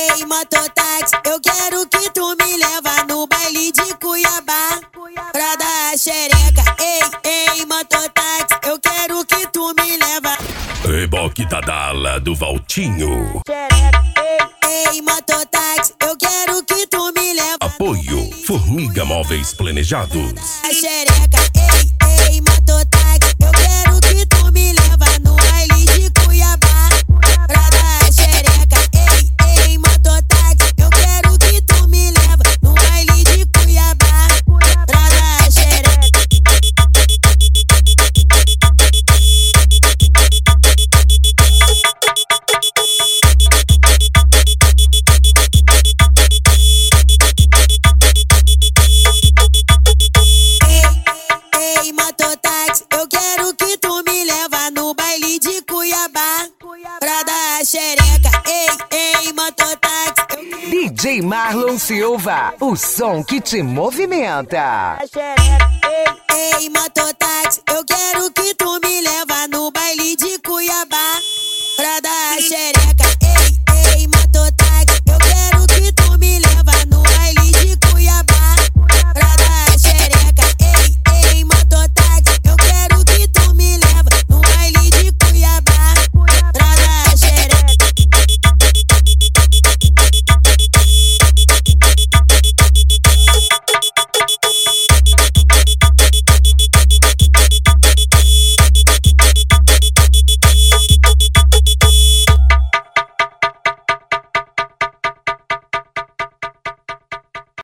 ei, mototáxi, eu quero que tu me leva no baile de Cuiabá pra dar a xereca. Ei, mototáxi, eu quero que tu me leva. Reboque da Dala do Valtinho. Ei, mototáxi, eu quero que tu me leva. Apoio Formiga Móveis Planejados. A xereca, ei, mototáxi, eu quero que tu me leva no baile de Cuiabá pra dar a xereca. Ei, mototáxi, eu quero que tu me leva no baile de Cuiabá pra dar a xereca. Ei, mototáxi, eu quero que tu me leva no baile de Cuiabá pra dar a xereca. Ei, mototáxi, DJ Marlon Silva, o som que te movimenta. ei, mototáxi, eu quero que tu me leva no baile de Cuiabá pra dar a xereca.